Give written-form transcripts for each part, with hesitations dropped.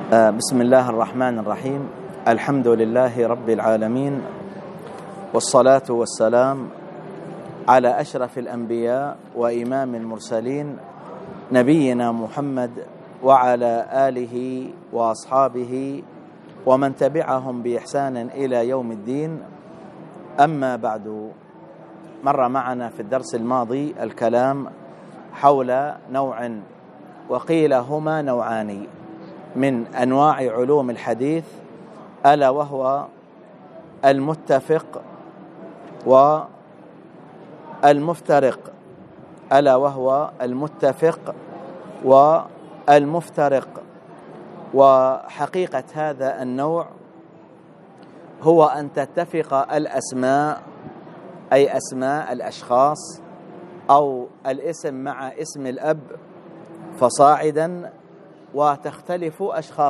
بسم الله الرحمن الرحيم. الحمد لله رب العالمين، والصلاة والسلام على أشرف الأنبياء وإمام المرسلين نبينا محمد وعلى آله وأصحابه ومن تبعهم بإحسان إلى يوم الدين. أما بعد، مر معنا في الدرس الماضي الكلام حول نوع وقيل هما نوعان من أنواع علوم الحديث، ألا وهو المتفق والمفترق. وحقيقة هذا النوع هو أن تتفق الأسماء، أي أسماء الأشخاص أو الاسم مع اسم الأب فصاعدا، وتختلف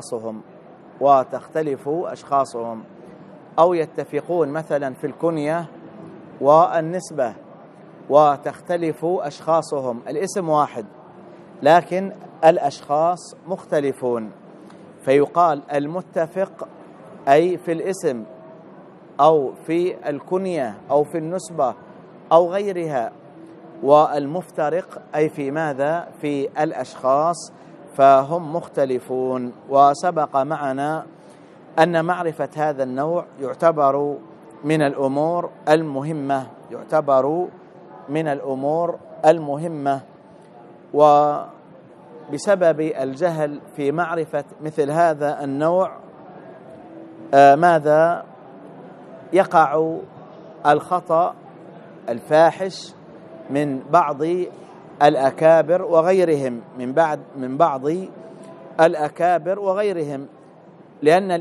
أشخاصهم، أو يتفقون مثلا في الكنية والنسبة وتختلف أشخاصهم. الاسم واحد لكن الأشخاص مختلفون، فيقال المتفق أي في الاسم أو في الكنية أو في النسبة أو غيرها، والمفترق أي في ماذا؟ في الأشخاص، فهم مختلفون. وسبق معنا أن معرفة هذا النوع يعتبر من الأمور المهمة، وبسبب الجهل في معرفة مثل هذا النوع ماذا يقع الخطأ الفاحش من بعض الأكابر وغيرهم، من بعض الأكابر وغيرهم، لأن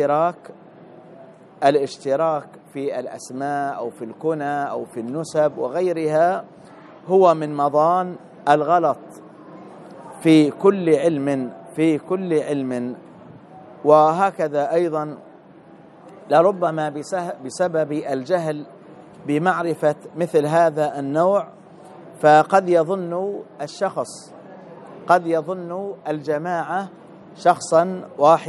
الاشتراك في الأسماء أو في الكنى أو في النسب وغيرها هو من مضان الغلط في كل علم. وهكذا أيضا لربما بسبب الجهل بمعرفة مثل هذا النوع، فقد يظن الجماعة شخصا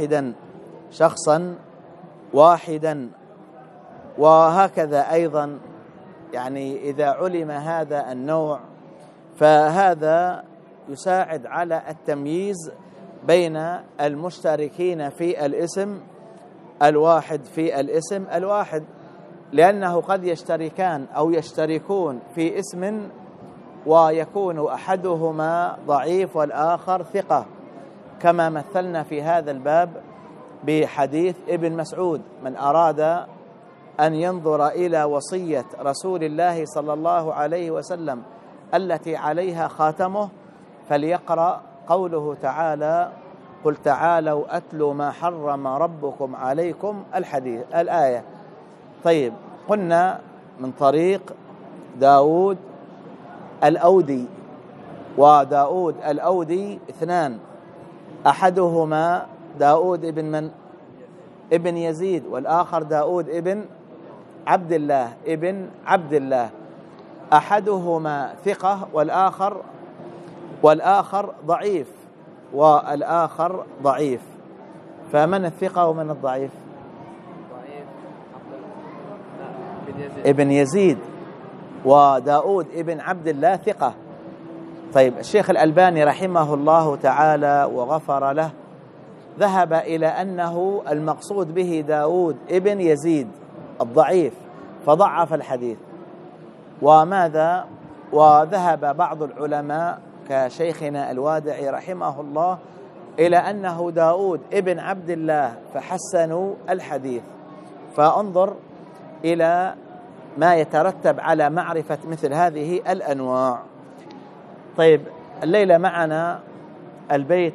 واحدا. وهكذا أيضا يعني إذا علم هذا النوع فهذا يساعد على التمييز بين المشتركين في الاسم الواحد، لأنه قد يشتركان أو يشتركون في اسم ويكون أحدهما ضعيف والآخر ثقة، كما مثلنا في هذا الباب بحديث ابن مسعود: من أراد أن ينظر إلى وصية رسول الله صلى الله عليه وسلم التي عليها خاتمه فليقرأ قوله تعالى: قل تعالوا أتلوا ما حرم ربكم عليكم، الآية. طيب، قلنا من طريق داود الأودي، وداود الأودي اثنان، أحدهما داود ابن يزيد، والآخر داود ابن عبد الله. أحدهما ثقة والآخر ضعيف. فمن الثقة ومن الضعيف؟ ابن يزيد، وداود ابن عبد الله ثقة. طيب، الشيخ الألباني رحمه الله تعالى وغفر له ذهب إلى أنه المقصود به داود ابن يزيد الضعيف، فضعف الحديث. وذهب بعض العلماء كشيخنا الوادعي رحمه الله إلى أنه داود ابن عبد الله، فحسنوا الحديث. فانظر إلى ما يترتب على معرفة مثل هذه الأنواع. طيب، الليلة معنا البيت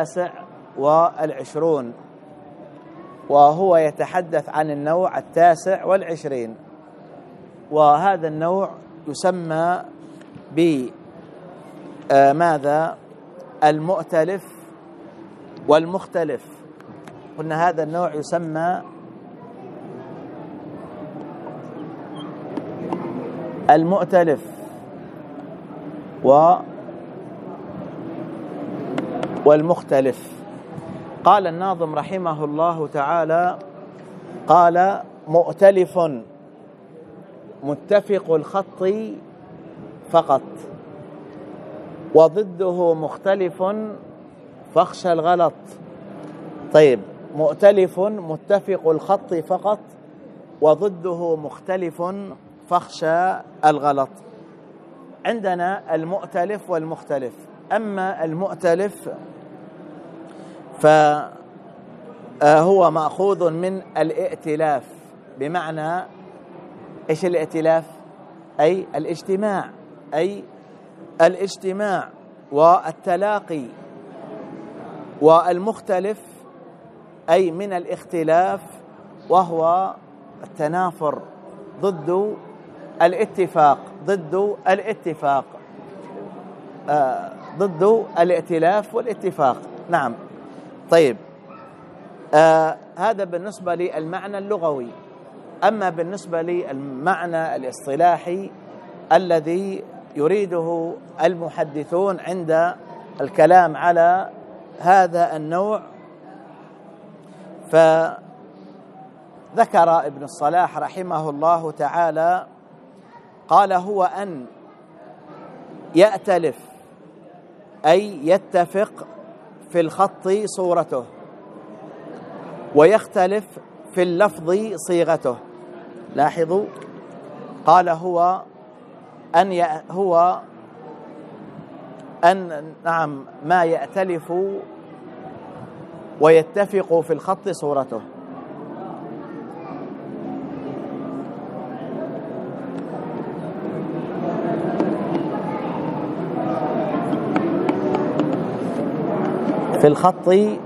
29، وهو يتحدث عن النوع 29، وهذا النوع يسمى بماذا؟ المؤتلف والمختلف. قلنا هذا النوع يسمى المؤتلف والمختلف. قال الناظم رحمه الله تعالى: قال: مؤتلف متفق الخط فقط، وضده مختلف فاخشى الغلط. طيب، مؤتلف متفق الخط فقط، وضده مختلف فاخشى الغلط. عندنا المؤتلف والمختلف. أما المؤتلف فهو مأخوذ من الائتلاف، بمعنى إيش الائتلاف؟ أي الاجتماع والتلاقي. والمختلف أي من الاختلاف، وهو التنافر ضد الاتفاق، ضد الائتلاف والاتفاق. نعم. طيب، هذا بالنسبة للمعنى اللغوي. أما بالنسبة للمعنى الاصطلاحي الذي يريده المحدثون عند الكلام على هذا النوع، فذكر ابن الصلاح رحمه الله تعالى، قال: هو أن يأتلف، أي يتفق في الخط صورته، ويختلف في اللفظ صيغته. لاحظوا، قال هو أن نعم ما يأتلف ويتفق في الخط صورته. في الخط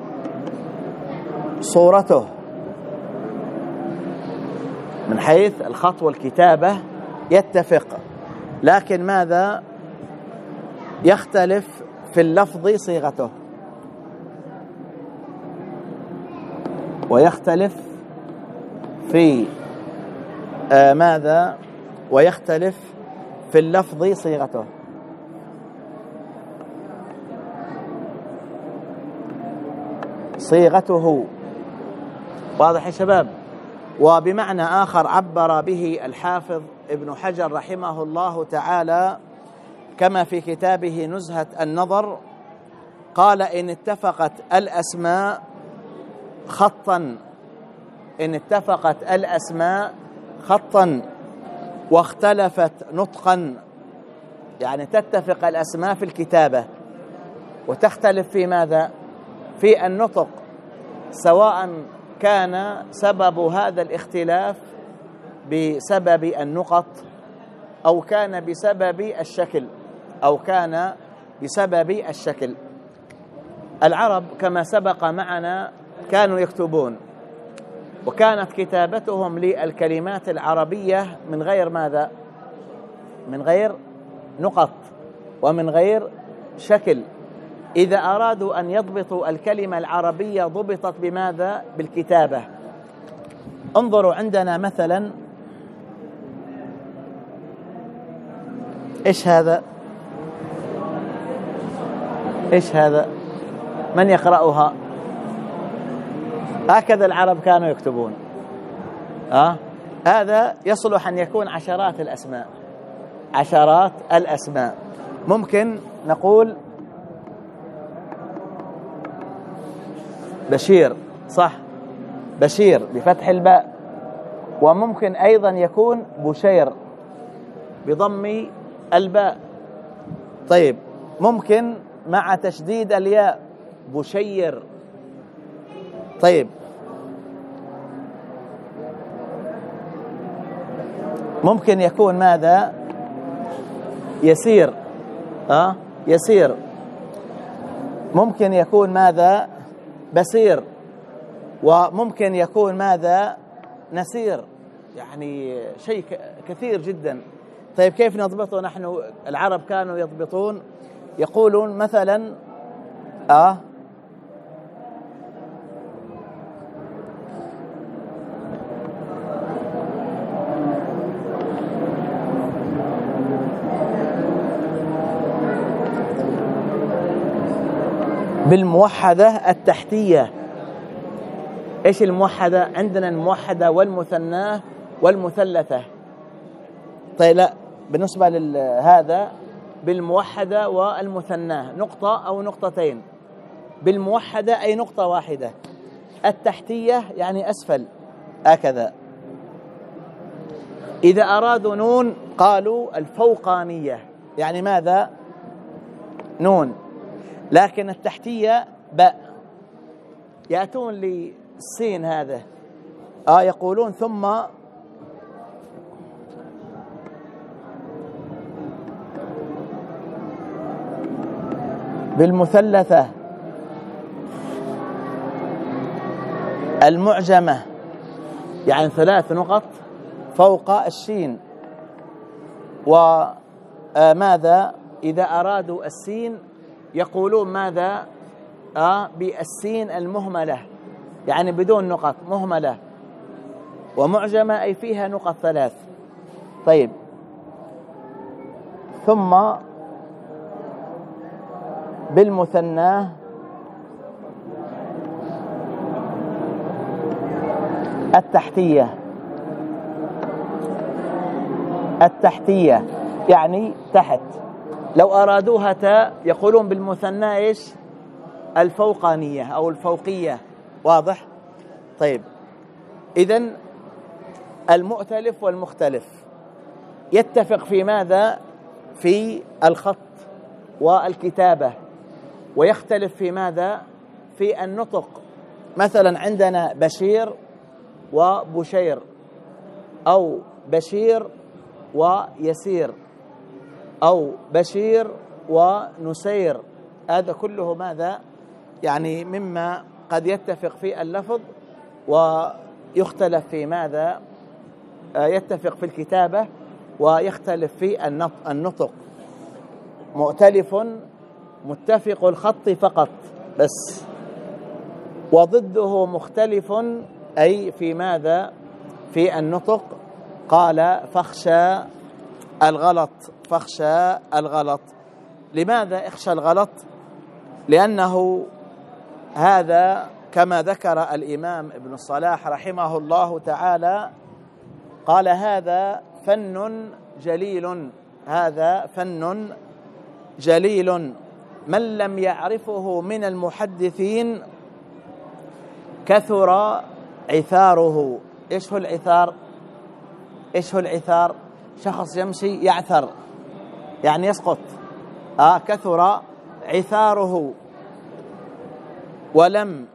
صورته، من حيث الخط والكتابة يتفق، لكن ماذا؟ يختلف في اللفظ صيغته، ويختلف في ماذا؟ ويختلف في اللفظ صيغته. صيغته واضح يا شباب؟ وبمعنى آخر عبر به الحافظ ابن حجر رحمه الله تعالى كما في كتابه نزهة النظر، قال: إن اتفقت الأسماء خطا، إن اتفقت الأسماء خطا واختلفت نطقا، يعني تتفق الأسماء في الكتابة وتختلف في ماذا؟ في النطق، سواء كان سبب هذا الاختلاف بسبب النقط، أو كان بسبب الشكل. العرب كما سبق معنا كانوا يكتبون، وكانت كتابتهم للكلمات العربية من غير ماذا؟ من غير نقط ومن غير شكل. إذا أرادوا أن يضبطوا الكلمة العربية ضبطت بماذا؟ بالكتابة. انظروا عندنا مثلا، إيش هذا؟ إيش هذا؟ من يقرأها؟ هكذا العرب كانوا يكتبون. هذا يصلح أن يكون عشرات الأسماء. ممكن نقول بشير، صح؟ بشير بفتح الباء. وممكن أيضا يكون بشير بضم الباء. طيب، ممكن مع تشديد الياء بشير. طيب، ممكن يكون ماذا؟ يسير. يسير. ممكن يكون ماذا؟ بسير. وممكن يكون ماذا؟ نسير. يعني شيء كثير جدا. طيب، كيف نضبطه نحن؟ العرب كانوا يضبطون، يقولون مثلا بالموحدة التحتية، إيش الموحدة؟ عندنا الموحدة والمثناه والمثلثة. طيب لا، بالنسبة لهذا بالموحدة والمثناه نقطة أو نقطتين. بالموحدة أي نقطة واحدة. التحتية يعني أسفل هكذا. إذا أرادوا نون قالوا الفوقانية، يعني ماذا؟ نون. لكن التحتية باء. يأتون للسين هذا يقولون ثم بالمثلثة المعجمة، يعني 3 نقط فوق الشين. وماذا إذا أرادوا السين يقولون ماذا؟ بالسين المهملة، يعني بدون نقط، مهملة ومعجمة أي فيها نقط 3. طيب ثم بالمثناه التحتية يعني تحت. لو أرادوها تاء يقولون بالمثنى إيش؟ الفوقانية أو الفوقية. واضح؟ طيب إذن المؤتلف والمختلف يتفق في ماذا؟ في الخط والكتابة، ويختلف في ماذا؟ في النطق. مثلا عندنا بشير وبشير، أو بشير ويسير، أو بشير ونسير. هذا كله ماذا؟ يعني مما قد يتفق في اللفظ ويختلف في ماذا؟ يتفق في الكتابة ويختلف في النطق. مؤتلف متفق الخط فقط بس، وضده مختلف أي في ماذا؟ في النطق. قال فاخشى الغلط. فاخشى الغلط. لماذا اخشى الغلط؟ لأنه هذا كما ذكر الإمام ابن الصلاح رحمه الله تعالى، قال هذا فن جليل. هذا فن جليل من لم يعرفه من المحدثين كثر عثاره. إيش هو العثار؟ إيش هو العثار؟ شخص يمشي يعثر يعني يسقط. كثر عثاره ولم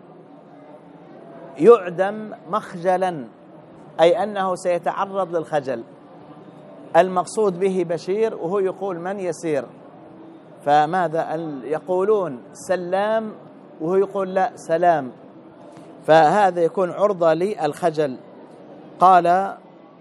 يعدم مخجلا، أي أنه سيتعرض للخجل. المقصود به بشير وهو يقول من يسير، فماذا يقولون سلام وهو يقول لا سلام، فهذا يكون عرضة للخجل. قال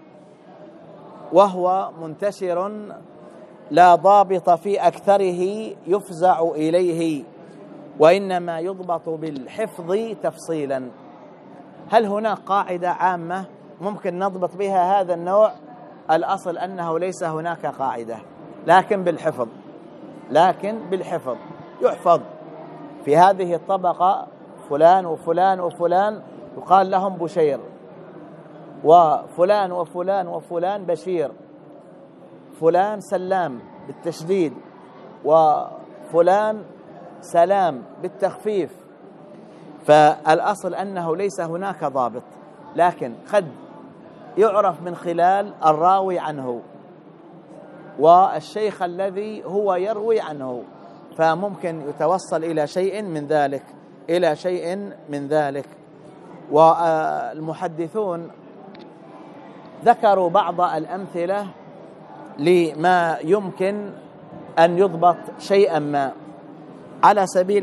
وهو منتشر لا ضابط في أكثره يفزع إليه، وإنما يضبط بالحفظ تفصيلا. هل هناك قاعدة عامة ممكن نضبط بها هذا النوع؟ الأصل أنه ليس هناك قاعدة، لكن بالحفظ. لكن بالحفظ يحفظ في هذه الطبقة فلان وفلان وفلان يقال لهم بشير، وفلان وفلان وفلان بشير، فلان سلام بالتشديد، وفلان سلام بالتخفيف. فالأصل أنه ليس هناك ضابط، لكن قد يعرف من خلال الراوي عنه والشيخ الذي هو يروي عنه، فممكن يتوصل إلى شيء من ذلك، إلى شيء من ذلك. والمحدثون ذكروا بعض الأمثلة لما يمكن أن يضبط شيئا ما. على سبيل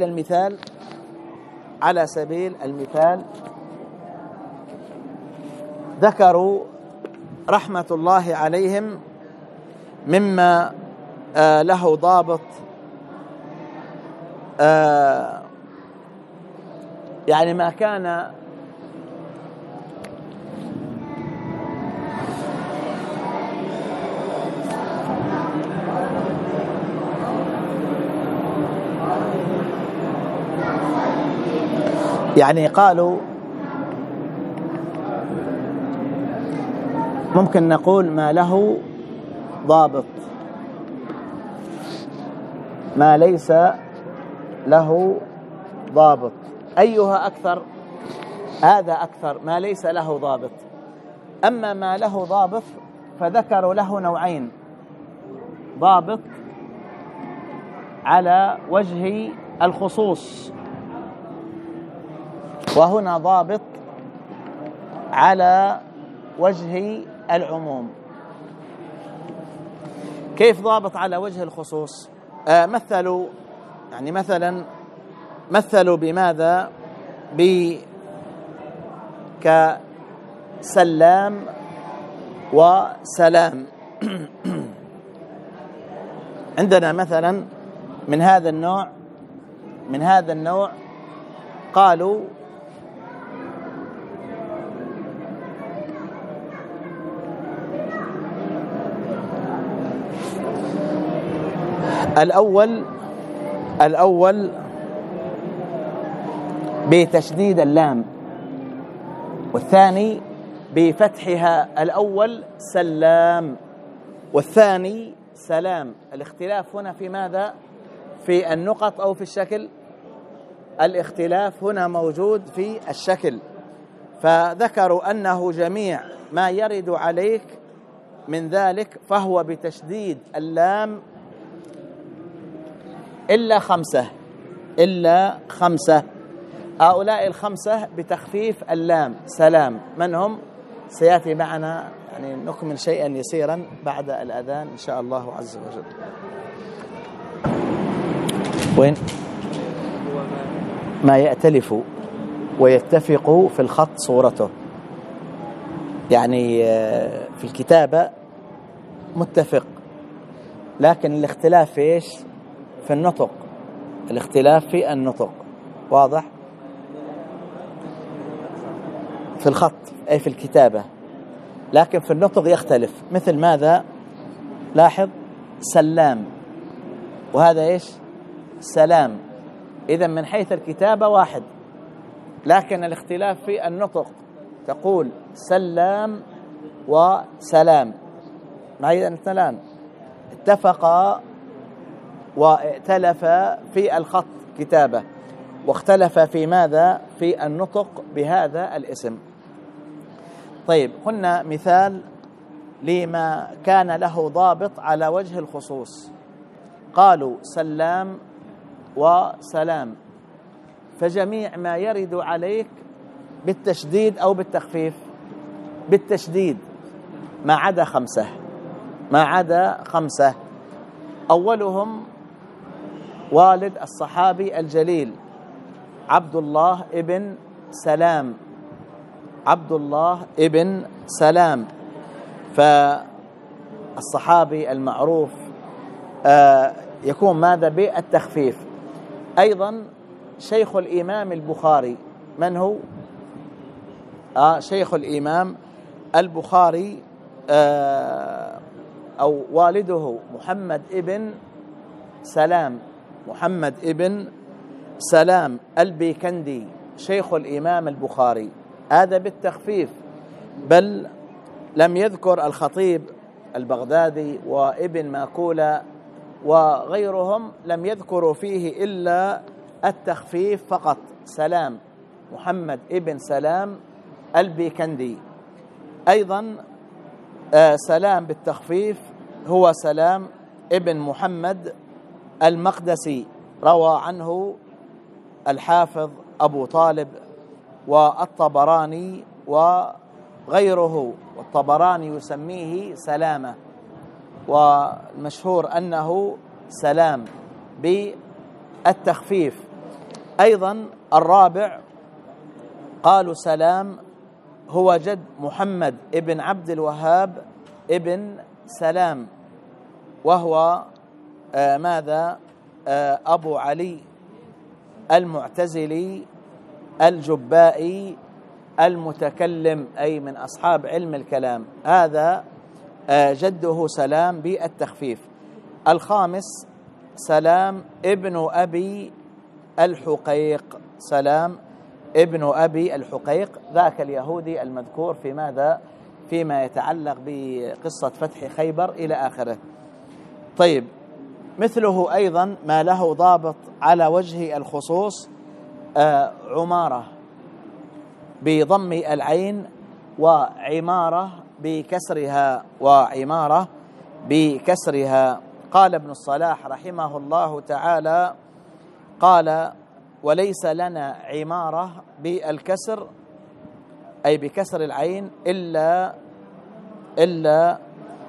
المثال ذكروا رحمة الله عليهم مما له ضابط، يعني ما كان يعني قالوا ممكن نقول ما له ضابط، ما ليس له ضابط. أيها أكثر؟ هذا أكثر، ما ليس له ضابط. أما ما له ضابط فذكروا له نوعين: ضابط على وجه الخصوص، وهنا ضابط على وجه العموم. كيف ضابط على وجه الخصوص؟ مثلوا يعني مثلوا بماذا؟ كسلام وسلام. عندنا مثلا من هذا النوع قالوا الأول بتشديد اللام، والثاني بفتحها. الأول سلام والثاني سلام. الاختلاف هنا في ماذا؟ في النقط أو في الشكل؟ الاختلاف هنا موجود في الشكل. فذكروا أنه جميع ما يرد عليك من ذلك فهو بتشديد اللام إلا خمسة. هؤلاء الخمسة بتخفيف اللام. سلام من هم؟ سيأتي معنا، يعني نكمل شيئا يسيرا بعد الأذان إن شاء الله عز وجل. وين؟ ما يأتلف ويتفق في الخط صورته، يعني في الكتابة متفق، لكن الاختلاف في إيش؟ في النطق. الاختلاف في النطق واضح؟ في الخط أي في الكتابة، لكن في النطق يختلف. مثل ماذا؟ لاحظ سلام، وهذا إيش؟ سلام. إذن من حيث الكتابة واحد، لكن الاختلاف في النطق. تقول سلام وسلام. معي أنت الآن؟ اتفقا وائتلف في الخط كتابة، واختلف في ماذا؟ في النطق بهذا الاسم. طيب، قلنا مثال لما كان له ضابط على وجه الخصوص. قالوا سلام وسلام، فجميع ما يرد عليك بالتشديد أو بالتخفيف؟ بالتشديد، ما عدا خمسة. أولهم والد الصحابي الجليل عبد الله ابن سلام. فالصحابي المعروف يكون ماذا؟ بالتخفيف. أيضا شيخ الإمام البخاري، من هو؟ شيخ الإمام البخاري أو والده محمد ابن سلام البيكندي، شيخ الإمام البخاري. هذا بالتخفيف، بل لم يذكر الخطيب البغدادي وابن ماكولة وغيرهم، لم يذكروا فيه إلا التخفيف فقط. سلام، محمد ابن سلام البيكندي. أيضا سلام بالتخفيف هو سلام ابن محمد المقدسي، روى عنه الحافظ أبو طالب والطبراني وغيره، والطبراني يسميه سلامة، والمشهور أنه سلام بالتخفيف. أيضا الرابع قالوا سلام هو جد محمد ابن عبد الوهاب ابن سلام، وهو ماذا؟ أبو علي المعتزلي الجبائي المتكلم، أي من أصحاب علم الكلام. هذا جده سلام بالتخفيف. الخامس سلام ابن أبي الحقيق، سلام ابن أبي الحقيق، ذاك اليهودي المذكور في ماذا؟ فيما يتعلق بقصة فتح خيبر إلى آخره. طيب، مثله أيضا ما له ضابط على وجه الخصوص عمارة بضم العين، وعمارة بكسرها، وعمارة بكسرها. قال ابن الصلاح رحمه الله تعالى، قال: وليس لنا عمارة بالكسر أي بكسر العين إلا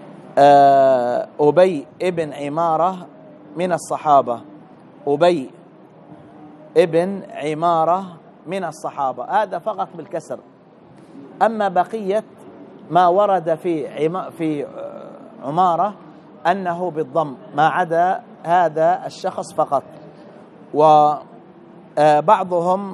أبي ابن عمارة من الصحابة، أبي ابن عمارة من الصحابة، هذا فقط بالكسر. أما بقية ما ورد في عمارة أنه بالضم، ما عدا هذا الشخص فقط. وبعضهم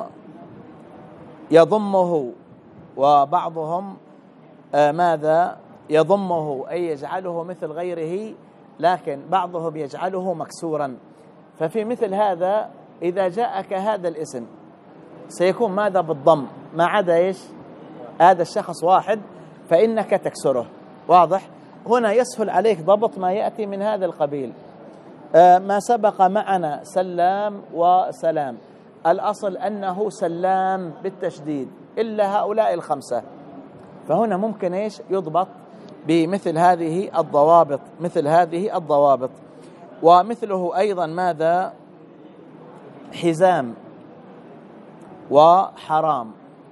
يضمه، وبعضهم ماذا يضمه أي يجعله مثل غيره، لكن بعضهم يجعله مكسورا. ففي مثل هذا إذا جاءك هذا الاسم سيكون ماذا بالضم، ما عدا إيش هذا الشخص واحد فإنك تكسره. واضح؟ هنا يسهل عليك ضبط ما يأتي من هذا القبيل. ما سبق معنا سلام وسلام، الأصل أنه سلام بالتشديد إلا هؤلاء الخمسة، فهنا ممكن إيش يضبط بمثل هذه الضوابط، مثل هذه الضوابط. ومثله أيضا ماذا حزام وحرام.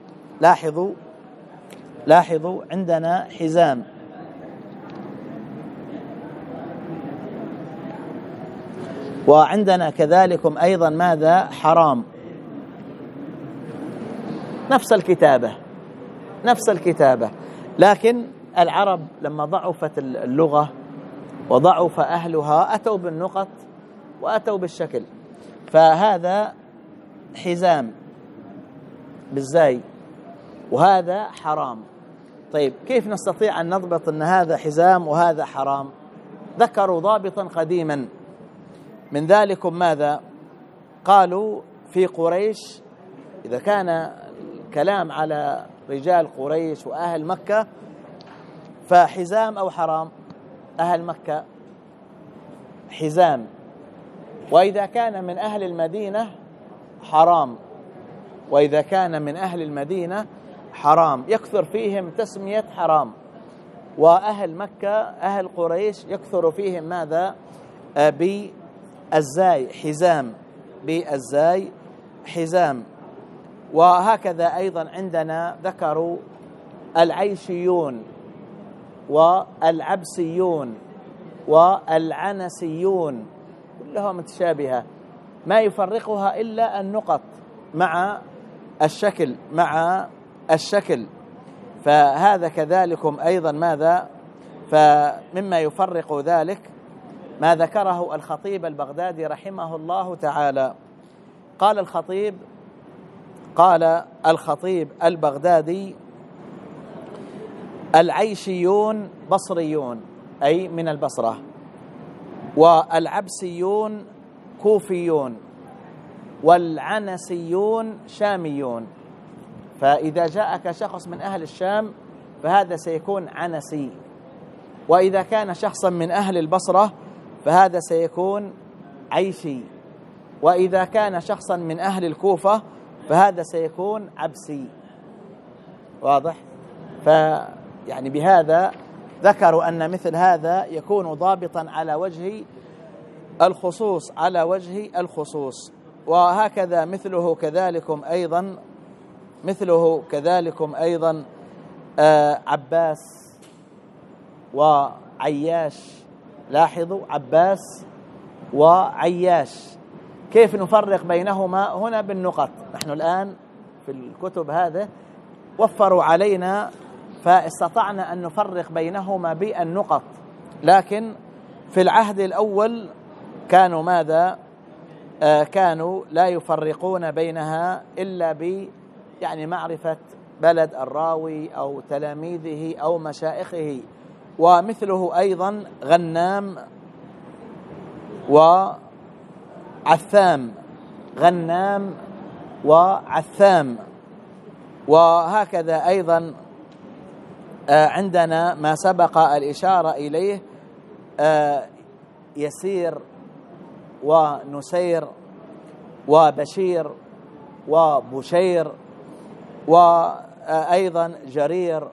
لاحظوا عندنا حزام وعندنا كذلكم أيضا ماذا حرام، نفس الكتابة، لكن العرب لما ضعفت اللغة وضعف أهلها أتوا بالنقط وأتوا بالشكل. فهذا حزام بالزاي وهذا حرام. طيب، كيف نستطيع أن نضبط أن هذا حزام وهذا حرام؟ ذكروا ضابطا قديما من ذلكم ماذا قالوا في قريش، إذا كان الكلام على رجال قريش وأهل مكة فحزام أو حرام، أهل مكة حزام، وإذا كان من أهل المدينة حرام، وإذا كان من أهل المدينة حرام، يكثر فيهم تسمية حرام. وأهل مكة أهل قريش يكثر فيهم ماذا بالزاي حزام، بالزاي حزام. وهكذا أيضا عندنا ذكروا العيشيون والعبسيون والعنسيون، كلها متشابهة، ما يفرقها إلا النقط مع الشكل. فهذا كذلكم أيضا ماذا، فمما يفرق ذلك ما ذكره الخطيب البغدادي رحمه الله تعالى. قال الخطيب البغدادي: العيشيون بصريون أي من البصرة، والعبسيون كوفيون، والعنسيون شاميون. فإذا جاءك شخص من أهل الشام فهذا سيكون عنسي، وإذا كان شخصا من أهل البصرة فهذا سيكون عيشي، وإذا كان شخصا من أهل الكوفة فهذا سيكون عبسي. واضح؟ فيعني بهذا ذكروا أن مثل هذا يكون ضابطا على وجه الخصوص. وهكذا مثله كذلكم أيضا عباس وعياش. لاحظوا عباس وعياش، كيف نفرق بينهما هنا بالنقط. نحن الآن في الكتب هذا وفروا علينا فاستطعنا أن نفرق بينهما بالنقط، لكن في العهد الأول كانوا ماذا كانوا لا يفرقون بينها إلا يعني معرفة بلد الراوي أو تلاميذه أو مشائخه. ومثله أيضا غنام وعثام، وهكذا أيضا عندنا ما سبق الإشارة إليه، يسير ونسير وبشير وبشير، وأيضا جرير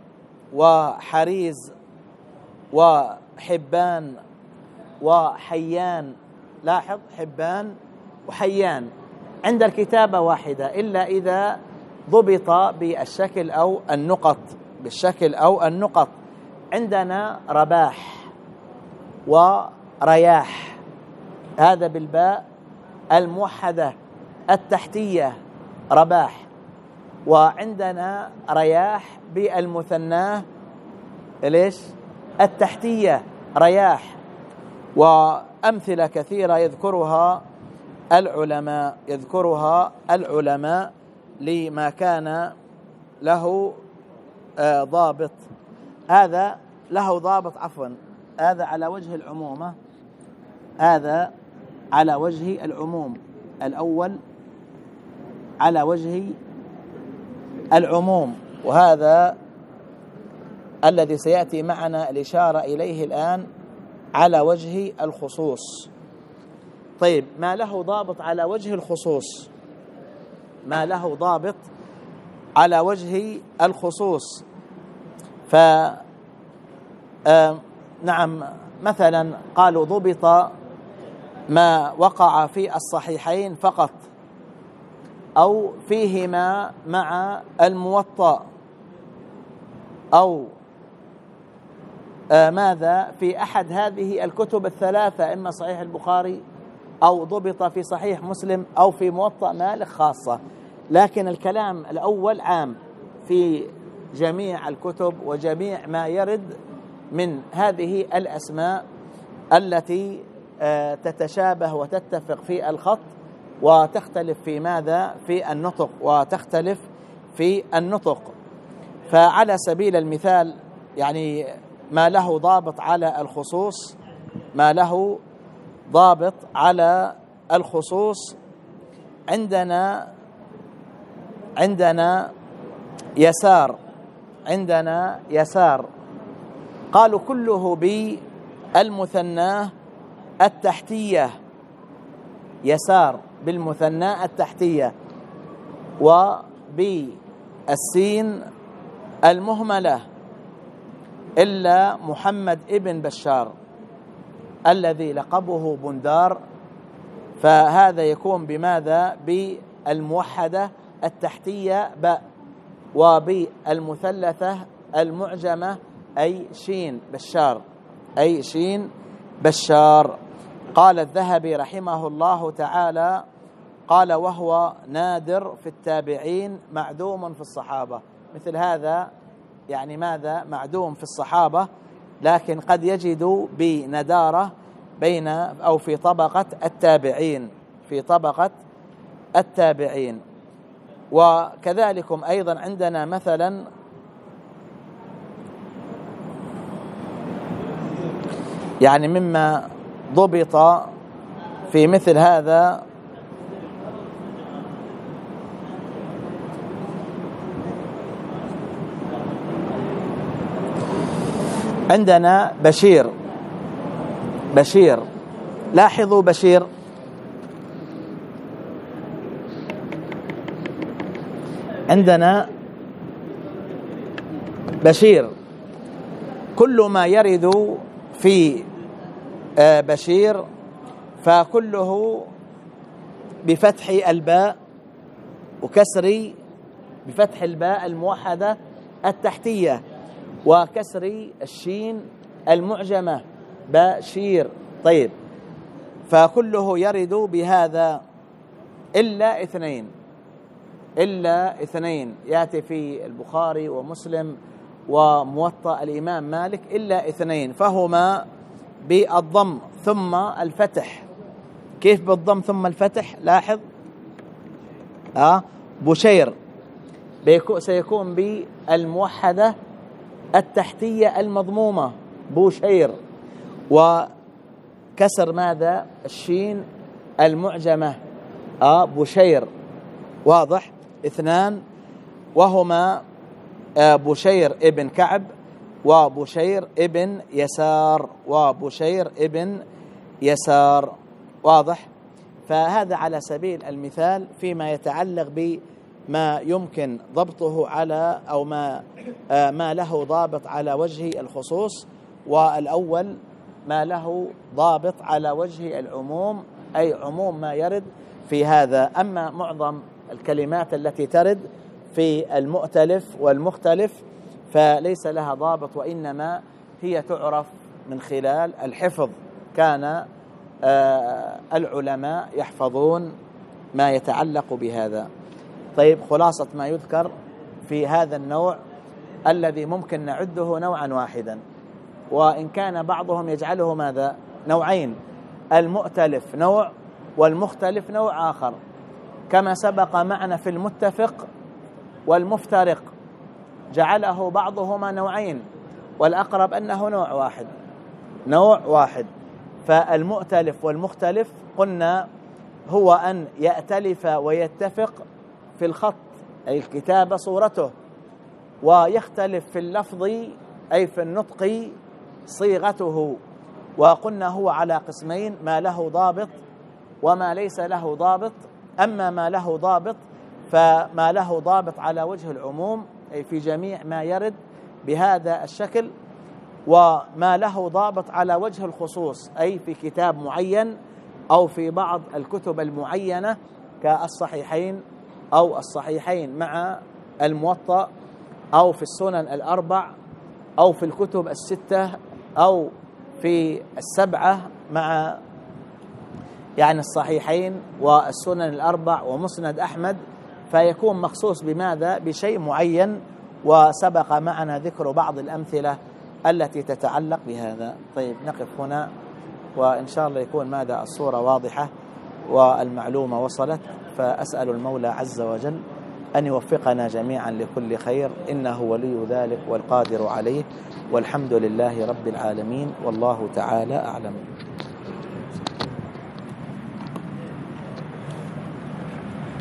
وحريز وحبان وحيان. لاحظ، حبان وحيان عند الكتابة واحدة، إلا إذا ضبط بالشكل أو النقط، بالشكل أو النقط. عندنا رباح ورياح، هذا بالباء الموحدة التحتية رباح، وعندنا رياح بالمثناه ليش التحتية رياح. وأمثلة كثيرة يذكرها العلماء لما كان له ضابط. هذا له ضابط، عفوا، هذا على وجه العمومة، هذا على وجه العموم، الأول على وجه العموم، وهذا الذي سيأتي معنا الإشارة إليه الآن على وجه الخصوص. طيب، ما له ضابط على وجه الخصوص، ما له ضابط على وجه الخصوص، نعم، مثلا قالوا ضبط ما وقع في الصحيحين فقط، أو فيهما مع الموطأ، أو ماذا في أحد هذه الكتب الثلاثة، إما صحيح البخاري أو ضبط في صحيح مسلم أو في موطأ مالك خاصة. لكن الكلام الأول عام في جميع الكتب وجميع ما يرد من هذه الأسماء التي تتشابه وتتفق في الخط وتختلف في ماذا في النطق، وتختلف في النطق. فعلى سبيل المثال، يعني ما له ضابط على الخصوص، ما له ضابط على الخصوص، عندنا يسار، عندنا يسار، قالوا كله بالمثناه التحتية، يسار بالمثناه التحتية، وبالسين المهملة، إلا محمد ابن بشار الذي لقبه بندار، فهذا يكون بماذا؟ بالموحدة التحتية باء، وبالمثلثة المعجمة أي شين بشار، أي شين بشار. قال الذهبي رحمه الله تعالى، قال: وهو نادر في التابعين معدوم في الصحابة. مثل هذا يعني ماذا؟ معدوم في الصحابة، لكن قد يجد بندارة بين أو في طبقة التابعين، في طبقة التابعين. وكذلكم أيضا عندنا مثلا يعني مما ضبط في مثل هذا عندنا بشير، بشير، لاحظوا بشير، عندنا بشير، كل ما يرد في بشير فكله بفتح الباء وكسر، بفتح الباء الموحدة التحتية وكسر الشين المعجمة بشير. طيب، فكله يرد بهذا إلا اثنين، إلا اثنين يأتي في البخاري ومسلم وموطأ الإمام مالك، إلا اثنين، فهما بالضم ثم الفتح. كيف بالضم ثم الفتح؟ لاحظ، بشير سيكون بالموحدة التحتية المضمومة بوشير، وكسر ماذا؟ الشين المعجمة بشير. واضح؟ اثنان، وهما بشير ابن كعب وبشير ابن يسار وبشير ابن يسار. واضح؟ فهذا على سبيل المثال فيما يتعلق بما يمكن ضبطه على أو ما له ضابط على وجه الخصوص، والأول ما له ضابط على وجه العموم، أي عموم ما يرد في هذا. أما معظم الكلمات التي ترد في المؤتلف والمختلف فليس لها ضابط، وإنما هي تعرف من خلال الحفظ. كان العلماء يحفظون ما يتعلق بهذا. طيب، خلاصة ما يذكر في هذا النوع الذي ممكن نعده نوعا واحدا، وإن كان بعضهم يجعله ماذا؟ نوعين، المؤتلف نوع والمختلف نوع آخر، كما سبق معنا في المتفق والمفترق جعله بعضهما نوعين، والأقرب أنه نوع واحد. فالمؤتلف والمختلف قلنا هو أن يأتلف ويتفق في الخط أي الكتابة صورته، ويختلف في اللفظ أي في النطق صيغته. وقلنا هو على قسمين، ما له ضابط وما ليس له ضابط. أما ما له ضابط فما له ضابط على وجه العموم أي في جميع ما يرد بهذا الشكل، وما له ضابط على وجه الخصوص أي في كتاب معين أو في بعض الكتب المعينة كالصحيحين أو الصحيحين مع الموطأ أو في السنن الأربع أو في الكتب الستة أو في السبعة مع يعني الصحيحين والسنن الأربع ومسند أحمد، فيكون مخصوص بماذا؟ بشيء معين. وسبق معنا ذكر بعض الأمثلة التي تتعلق بهذا. طيب، نقف هنا، وإن شاء الله يكون ماذا الصورة واضحة والمعلومة وصلت. فأسأل المولى عز وجل أن يوفقنا جميعا لكل خير، إنه ولي ذلك والقادر عليه، والحمد لله رب العالمين، والله تعالى أعلم.